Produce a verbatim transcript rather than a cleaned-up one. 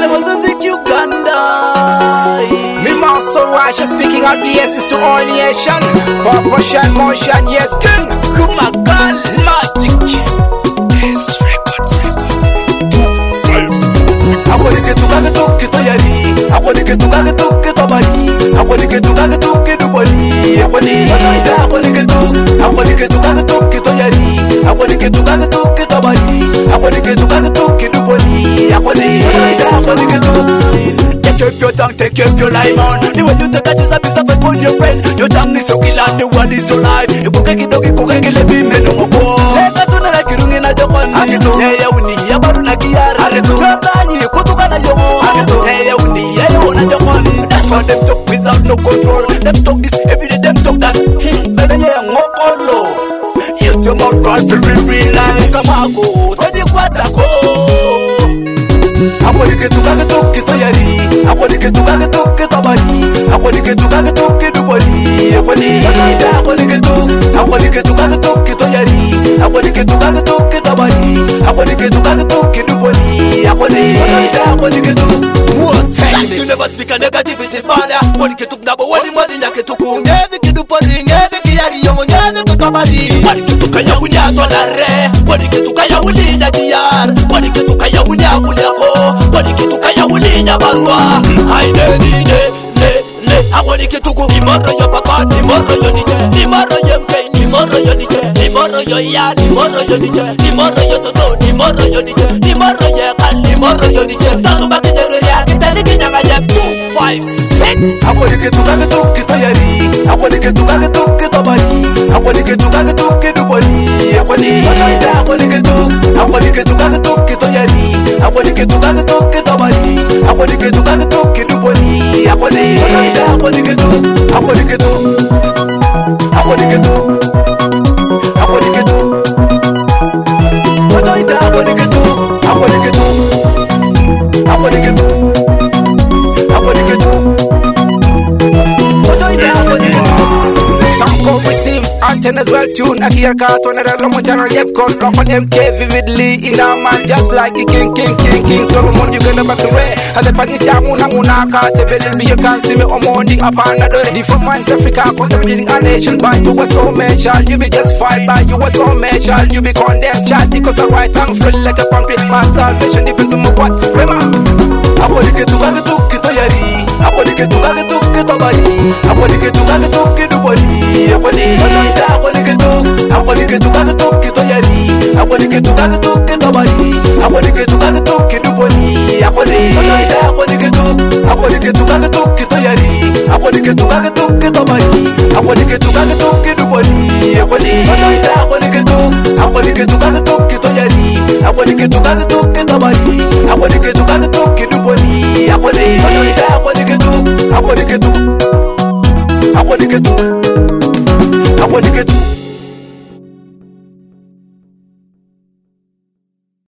Rebel Music Uganda. Me Master Rasha speaking out the essence to all nation. Proportion, motion, yes king. Look my God, Matic. Yes, records. Akwalike tukage tuke toyari, akwalike tukage tuke tobari, akwalike tukage tuke duboli, akwalike akwalike tuke, akwalike tukage tuke toyari, akwalike tukage tuke tobari, akwalike tukage tuke duboli, akwalike akwalike tuke. Take up your tongue, take up your life on. The way you take a choice, be suffered for your friend. Your tongue is so killer, the one is your life. You cook a dog, you cook a kill a bee, men no more. Take a tuna like you in a jokon. Yeah, yeah, we need a baruna kiar. Ratani, Kutukana Yomo. Yeah, yeah, we need a one a jokon. That's why them talk without no control. Them talk this every day, them talk that. Baby, yeah, Mokolo. Use your mouth for real, real life. Come on, go. What do you want to go? Akwalike tukage tuke toyari, akwalike tukage tuke tobari, akwalike tukage tuke duboli, akwalike akwalike tuke, akwalike tukage tuke toyari, akwalike tukage tuke tobari, akwalike tukage tuke duboli, akwalike akwalike tuke. What time? You never speak a negativity, man. Akwalike tuke nabo wali madi nyake tuku, ngeze kidupoli, ngeze kiyari yomo, ngeze kutobari. Akwalike tuke ya unya tolare, akwalike tuke ya uli nyakiyar, akwalike tuke ya unya kunyako. Akwalike tuka ya ulinya barua. Haide ni ne ne ne. Akwalike tuku ni moro yo papa, ni moro yo nije, ni moro yo mke, ni moro yo nije, ni moro yo ya, ni moro yo nije, ni moro yo toto, ni moro yo nije, ni moro yo kal, ni moro yo nije. Tatu baki nyeruria, kitani kinyanga ye two five six. Akwalike tukage tuke toyari, akwalike tukage tuke tobari, akwalike tukage tuke duboli, akwalike akwalike tuke, akwalike tukage tuke toyari, akwalike tukage tuke tobari, akwalike tukage tuke duboli, akwalike akwalike tuke, akwalike tuke, akwalike tuke, akwalike tuke, akwalike tuke, akwalike tuke, akwalike tuke, akwalike tuke. Some come receive antennas well tuned. I hear cartoon and a long channel yep con rock on M K vividly in a man just like a king, king, king, king. Solomon you gonna back away. And the panicha muna muna kate belly you can see me on morning upon another different minds Africa contemplating a nation by you was so mental. You be just fight by you was so mental. You be condemned chat because I right and feel like a pumpkin. My salvation depends on my what's remember. Akwalike tukage tuke toyari, akwalike tukage tuke tobari, akwalike tukage tuke duboli, akwalike akwalike tuke, akwalike tukage tuke toyari, akwalike tukage tuke tobari, akwalike tukage tuke duboli, akwalike akwalike tuke, akwalike tukage tuke toyari, akwalike tukage tuke tobari, akwalike tukage tuke duboli, akwalike akwalike tuke, akwalike tukage tuke toyari, akwalike tukage tuke tobari, akwalike tukage tuke duboli, akwalike akwalike tuke, akwalike tuke, akwalike tuke, akwalike tuke.